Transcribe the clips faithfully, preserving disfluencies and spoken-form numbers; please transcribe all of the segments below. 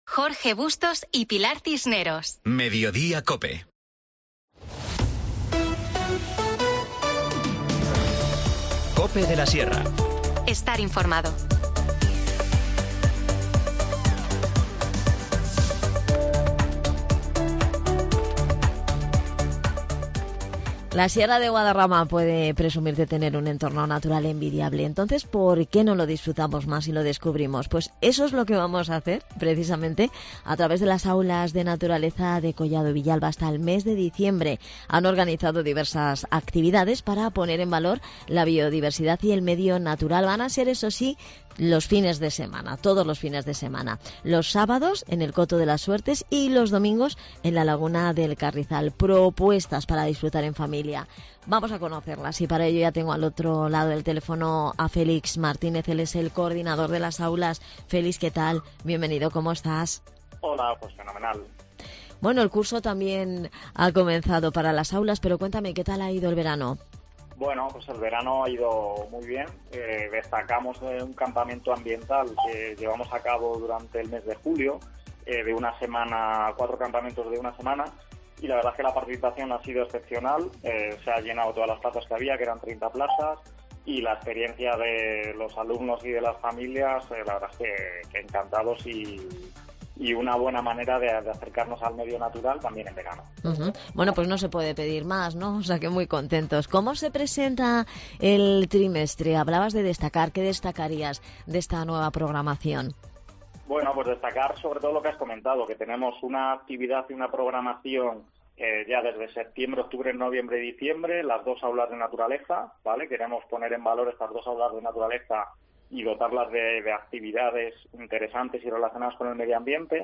Jorge Bustos y Pilar Cisneros. Mediodía COPE. COPE de la Sierra. Estar informado. La Sierra de Guadarrama puede presumir de tener un entorno natural envidiable. Entonces, ¿por qué no lo disfrutamos más y lo descubrimos? Pues eso es lo que vamos a hacer, precisamente, a través de las aulas de naturaleza de Collado Villalba. Hasta el mes de diciembre han organizado diversas actividades para poner en valor la biodiversidad y el medio natural. Van a ser, eso sí, los fines de semana, todos los fines de semana. Los sábados en el Coto de las Suertes y los domingos en la Laguna del Carrizal. Propuestas para disfrutar en familia. Vamos a conocerlas y para ello ya tengo al otro lado del teléfono a Félix Martínez. Él es el coordinador de las aulas. Félix, ¿qué tal? Bienvenido, ¿cómo estás? Hola, pues fenomenal. Bueno, el curso también ha comenzado para las aulas, pero cuéntame, ¿qué tal ha ido el verano? Bueno, pues el verano ha ido muy bien. Eh, destacamos eh, un campamento ambiental que llevamos a cabo durante el mes de julio, eh, de una semana, cuatro campamentos de una semana, y la verdad es que la participación ha sido excepcional. Eh, se ha llenado todas las plazas que había, que eran treinta plazas, y la experiencia de los alumnos y de las familias, eh, la verdad es que, que encantados y... y una buena manera de, de acercarnos al medio natural también en verano. Uh-huh. Bueno, pues no se puede pedir más, ¿no? O sea que muy contentos. ¿Cómo se presenta el trimestre? Hablabas de destacar. ¿Qué destacarías de esta nueva programación? Bueno, pues destacar sobre todo lo que has comentado, que tenemos una actividad y una programación eh, ya desde septiembre, octubre, noviembre y diciembre, las dos aulas de naturaleza, ¿vale? Queremos poner en valor estas dos aulas de naturaleza y dotarlas de, de actividades interesantes y relacionadas con el medio ambiente.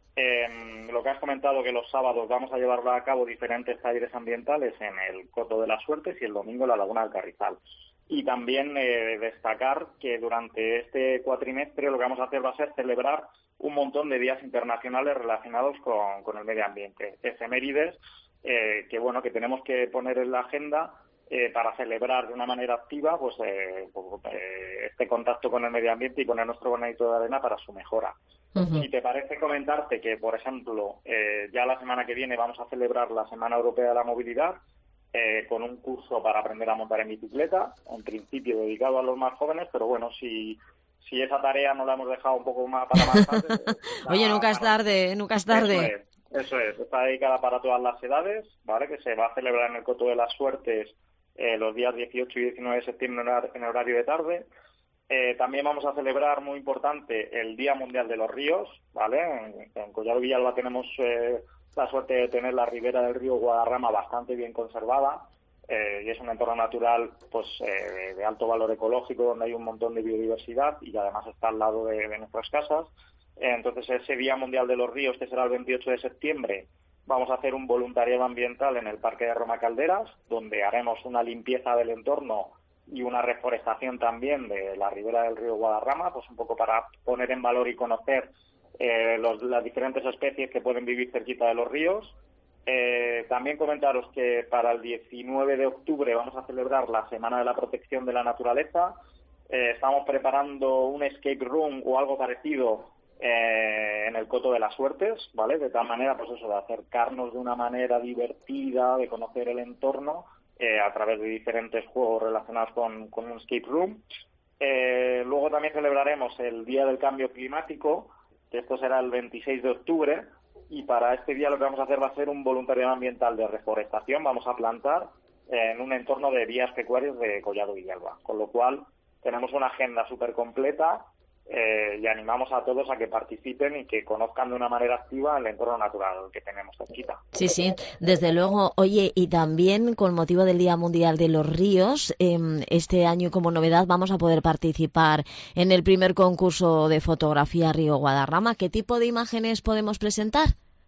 Eh, lo que has comentado, que los sábados vamos a llevar a cabo diferentes talleres ambientales en el Coto de las Suertes y el domingo en la Laguna del Carrizal. Y también eh, destacar que durante este cuatrimestre lo que vamos a hacer va a ser celebrar un montón de días internacionales relacionados con, con el medio ambiente. Efemérides eh, que, bueno, que tenemos que poner en la agenda Eh, para celebrar de una manera activa pues, eh, pues eh, este contacto con el medio ambiente y poner nuestro granito de arena para su mejora. Uh-huh. Si te parece comentarte que, por ejemplo, eh, ya la semana que viene vamos a celebrar la Semana Europea de la Movilidad eh, con un curso para aprender a montar en bicicleta, en principio dedicado a los más jóvenes, pero bueno, si... si esa tarea no la hemos dejado un poco más para más tarde... Oye, nunca es tarde, nunca es tarde. Eso es, eso es, está dedicada para todas las edades, ¿vale? Que se va a celebrar en el Coto de las Suertes eh, los días dieciocho y diecinueve de septiembre en horario de tarde. Eh, también vamos a celebrar, muy importante, el Día Mundial de los Ríos, ¿vale? En, en Collado Villalba tenemos eh, la suerte de tener la ribera del río Guadarrama bastante bien conservada. Eh, y es un entorno natural pues eh, de, de alto valor ecológico, donde hay un montón de biodiversidad y además está al lado de, de nuestras casas. Eh, entonces ese Día Mundial de los Ríos, que será el veintiocho de septiembre, vamos a hacer un voluntariado ambiental en el Parque de Roma Calderas, donde haremos una limpieza del entorno y una reforestación también de la ribera del río Guadarrama, pues un poco para poner en valor y conocer eh, los, las diferentes especies que pueden vivir cerquita de los ríos. Eh, también comentaros que para el diecinueve de octubre vamos a celebrar la Semana de la Protección de la Naturaleza. Eh, estamos preparando un escape room o algo parecido eh, en el Coto de las Suertes, ¿vale? De tal manera, pues eso, de acercarnos de una manera divertida, de conocer el entorno eh, a través de diferentes juegos relacionados con, con un escape room. Eh, luego también celebraremos el Día del Cambio Climático, que esto será el veintiséis de octubre, y para este día lo que vamos a hacer va a ser un voluntariado ambiental de reforestación. Vamos a plantar en un entorno de vías pecuarias de Collado Villalba, con lo cual tenemos una agenda súper completa eh, y animamos a todos a que participen y que conozcan de una manera activa el entorno natural que tenemos cerquita. Sí, sí, desde luego. Oye, y también con motivo del Día Mundial de los Ríos, eh, este año como novedad vamos a poder participar en el primer concurso de fotografía Río Guadarrama. ¿Qué tipo de imágenes podemos presentar?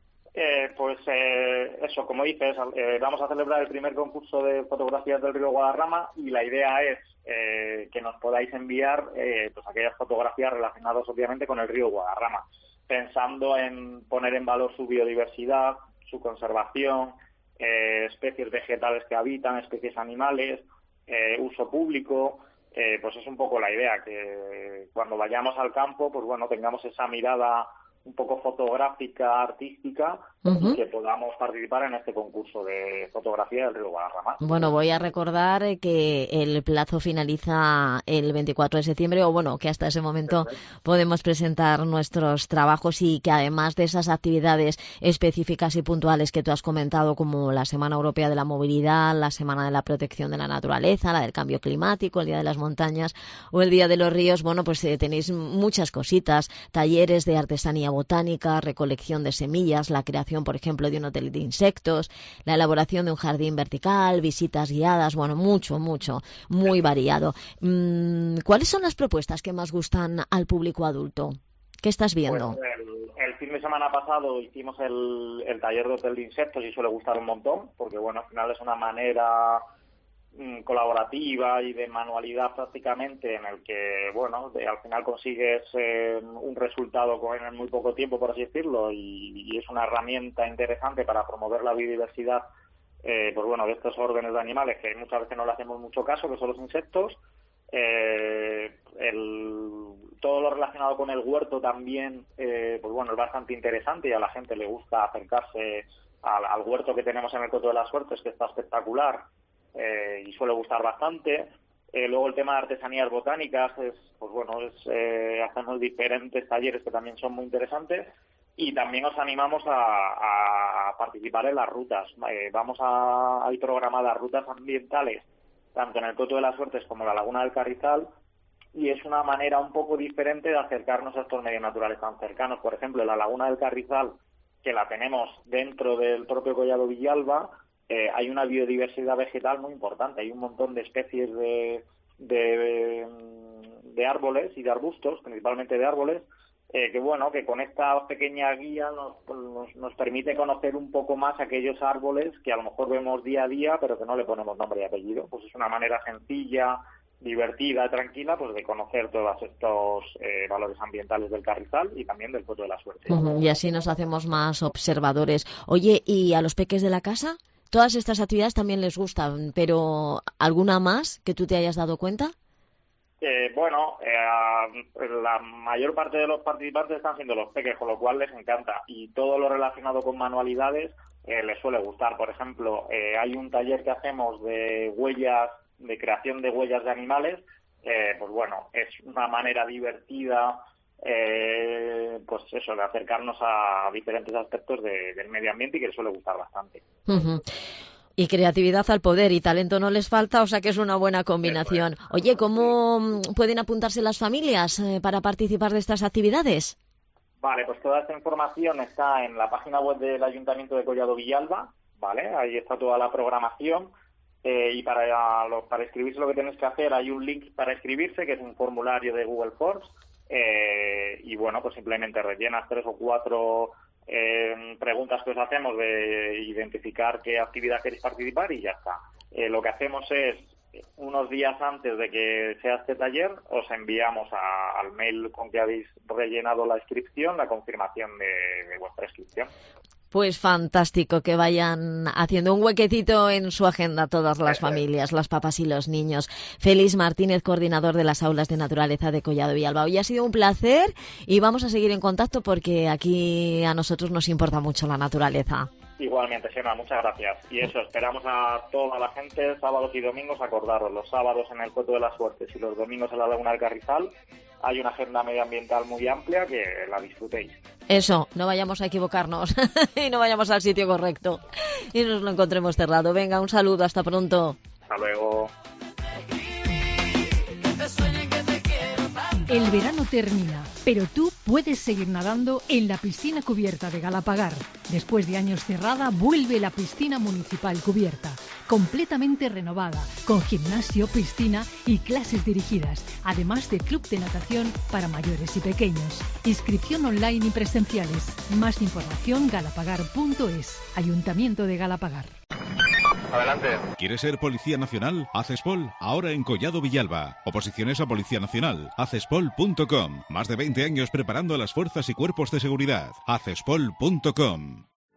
Eh, pues eh, eso, como dices, eh, vamos a celebrar el primer concurso de fotografías del río Guadarrama y la idea es eh, que nos podáis enviar eh, pues aquellas fotografías relacionadas obviamente con el río Guadarrama, pensando en poner en valor su biodiversidad, su conservación, eh, especies vegetales que habitan, especies animales, eh, uso público. Eh, pues es un poco la idea, que cuando vayamos al campo, pues bueno, tengamos esa mirada un poco fotográfica, artística, uh-huh. y que podamos participar en este concurso de fotografía del río Guadarrama. Bueno, voy a recordar que el plazo finaliza el veinticuatro de septiembre, o bueno, que hasta ese momento Perfecto. podemos presentar nuestros trabajos, y que además de esas actividades específicas y puntuales que tú has comentado, como la Semana Europea de la Movilidad, la Semana de la Protección de la Naturaleza, la del Cambio Climático, el Día de las Montañas o el Día de los Ríos, bueno, pues eh, tenéis muchas cositas, talleres de artesanía botánica, recolección de semillas, la creación, por ejemplo, de un hotel de insectos, la elaboración de un jardín vertical, visitas guiadas, bueno, mucho, mucho, muy variado. ¿Cuáles son las propuestas que más gustan al público adulto? ¿Qué estás viendo? Pues el, el fin de semana pasado hicimos el, el taller de hotel de insectos y suele gustar un montón, porque bueno, al final es una manera colaborativa y de manualidad prácticamente, en el que, bueno, de, al final consigues eh, un resultado con en muy poco tiempo, por así decirlo, y, y es una herramienta interesante para promover la biodiversidad, eh, pues bueno, de estos órdenes de animales que muchas veces no le hacemos mucho caso, que son los insectos. Eh, el, todo lo relacionado con el huerto también, eh, pues bueno, es bastante interesante y a la gente le gusta acercarse al, al huerto que tenemos en el Coto de las Suertes, que está espectacular. Eh, y suele gustar bastante. Eh, luego el tema de artesanías botánicas, es, pues bueno, es, eh, hacemos diferentes talleres que también son muy interesantes, y también os animamos a, a participar en las rutas. Eh, vamos a, hay programadas rutas ambientales, tanto en el Coto de las Suertes como en la Laguna del Carrizal, y es una manera un poco diferente de acercarnos a estos medios naturales tan cercanos. Por ejemplo, en la Laguna del Carrizal, que la tenemos dentro del propio Collado Villalba, Eh, hay una biodiversidad vegetal muy importante, hay un montón de especies de, de, de árboles y de arbustos, principalmente de árboles, eh, que bueno, que con esta pequeña guía nos, nos, nos permite conocer un poco más aquellos árboles que a lo mejor vemos día a día, pero que no le ponemos nombre y apellido. Pues es una manera sencilla, divertida, tranquila, pues de conocer todos estos eh, valores ambientales del Carrizal y también del Coto de la Suerte. Uh-huh. Y así nos hacemos más observadores. Oye, ¿y a los peques de la casa? Todas estas actividades también les gustan, pero ¿alguna más que tú te hayas dado cuenta? Eh, bueno, eh, la mayor parte de los participantes están siendo los peques, con lo cual les encanta. Y todo lo relacionado con manualidades eh, les suele gustar. Por ejemplo, eh, hay un taller que hacemos de huellas, de creación de huellas de animales. Eh, pues bueno, es una manera divertida, Eh, pues eso, de acercarnos a diferentes aspectos de, del medio ambiente, y que les suele gustar bastante. Uh-huh. Y creatividad al poder, y talento no les falta, o sea que es una buena combinación. Oye, ¿cómo pueden apuntarse las familias eh, para participar de estas actividades? Vale, pues toda esta información está en la página web del Ayuntamiento de Collado Villalba, ¿vale? Ahí está toda la programación. Eh, y para, lo, para inscribirse lo que tenéis que hacer, hay un link para inscribirse, que es un formulario de Google Forms. Eh, y bueno, pues simplemente rellenas tres o cuatro eh, preguntas que os hacemos de identificar qué actividad queréis participar, y ya está. Eh, lo que hacemos es, unos días antes de que sea este taller, os enviamos a, al mail con que habéis rellenado la inscripción, la confirmación de, de vuestra inscripción. Pues fantástico, que vayan haciendo un huequecito en su agenda todas las familias, las papás y los niños. Félix Martínez, coordinador de las aulas de naturaleza de Collado Villalba. Hoy ha sido un placer y vamos a seguir en contacto, porque aquí a nosotros nos importa mucho la naturaleza. Igualmente, Xema, muchas gracias. Y eso, esperamos a toda la gente, sábados y domingos, acordaros, los sábados en el Coto de las Suertes y los domingos en la Laguna del Carrizal. Hay una agenda medioambiental muy amplia, que la disfrutéis. Eso, no vayamos a equivocarnos y no vayamos al sitio correcto y nos lo encontremos cerrado. Venga, un saludo, hasta pronto. Hasta luego. El verano termina, pero tú puedes seguir nadando en la piscina cubierta de Galapagar. Después de años cerrada, vuelve la piscina municipal cubierta, completamente renovada, con gimnasio, piscina y clases dirigidas, además de club de natación para mayores y pequeños. Inscripción online y presenciales. Más información galapagar punto es. Ayuntamiento de Galapagar. Adelante. ¿Quieres ser Policía Nacional? Acespol, ahora en Collado Villalba. Oposiciones a Policía Nacional. acespol punto com. Más de veinte años preparando a las fuerzas y cuerpos de seguridad. acespol punto com.